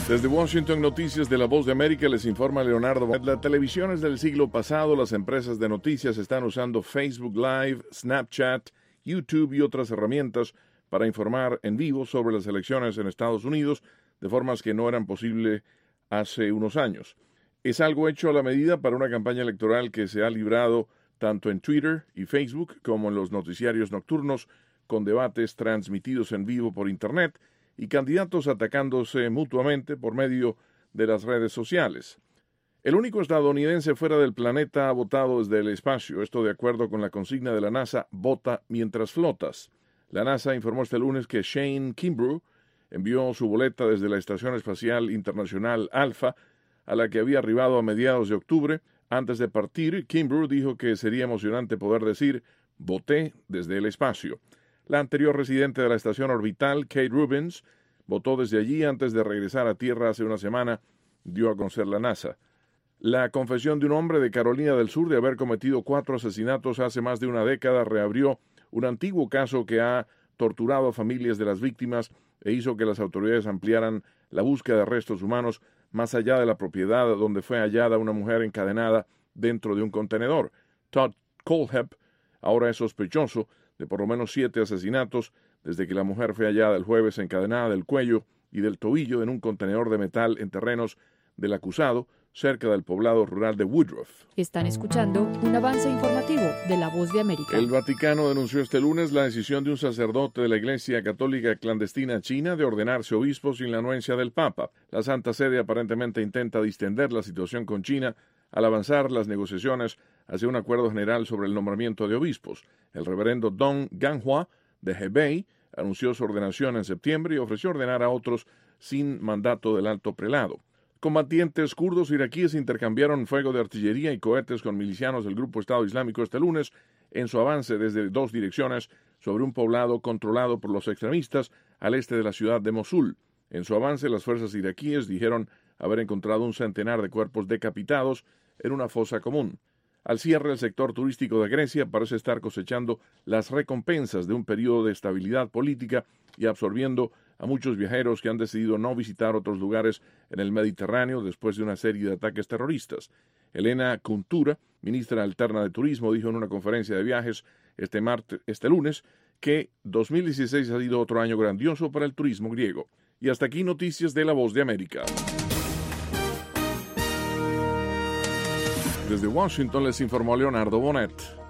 Desde Washington, Noticias de La Voz de América, les informa Leonardo. Las televisiones del siglo pasado, las empresas de noticias están usando Facebook Live, Snapchat, YouTube y otras herramientas para informar en vivo sobre las elecciones en Estados Unidos de formas que no eran posibles hace unos años. Es algo hecho a la medida para una campaña electoral que se ha librado tanto en Twitter y Facebook como en los noticiarios nocturnos, con debates transmitidos en vivo por Internet y candidatos atacándose mutuamente por medio de las redes sociales. El único estadounidense fuera del planeta ha votado desde el espacio, esto de acuerdo con la consigna de la NASA, vota mientras flotas. La NASA informó este lunes que Shane Kimbrough envió su boleta desde la Estación Espacial Internacional Alpha, a la que había arribado a mediados de octubre. Antes de partir, Kimbrough dijo que sería emocionante poder decir, voté desde el espacio. La anterior residente de la estación orbital, Kate Rubins, votó desde allí antes de regresar a Tierra hace una semana, dio a conocer la NASA. La confesión de un hombre de Carolina del Sur de haber cometido 4 asesinatos hace más de una década reabrió un antiguo caso que ha torturado a familias de las víctimas e hizo que las autoridades ampliaran la búsqueda de restos humanos más allá de la propiedad donde fue hallada una mujer encadenada dentro de un contenedor. Todd Kohlhepp ahora es sospechoso de por lo menos 7 asesinatos desde que la mujer fue hallada el jueves encadenada del cuello y del tobillo en un contenedor de metal en terrenos del acusado cerca del poblado rural de Woodruff. Están escuchando un avance informativo de La Voz de América. El Vaticano denunció este lunes la decisión de un sacerdote de la Iglesia Católica Clandestina China de ordenarse obispo sin la anuencia del Papa. La Santa Sede aparentemente intenta distender la situación con China al avanzar las negociaciones hacia un acuerdo general sobre el nombramiento de obispos. El reverendo Dong Ganhua de Hebei anunció su ordenación en septiembre y ofreció ordenar a otros sin mandato del alto prelado. Combatientes kurdos iraquíes intercambiaron fuego de artillería y cohetes con milicianos del grupo Estado Islámico este lunes en su avance desde 2 direcciones sobre un poblado controlado por los extremistas al este de la ciudad de Mosul. En su avance, las fuerzas iraquíes dijeron haber encontrado un centenar de cuerpos decapitados en una fosa común. Al cierre, el sector turístico de Grecia parece estar cosechando las recompensas de un periodo de estabilidad política y absorbiendo a muchos viajeros que han decidido no visitar otros lugares en el Mediterráneo después de una serie de ataques terroristas. Elena Kuntura, ministra alterna de Turismo, dijo en una conferencia de viajes este lunes que 2016 ha sido otro año grandioso para el turismo griego. Y hasta aquí noticias de La Voz de América. Desde Washington les informó Leonardo Bonet.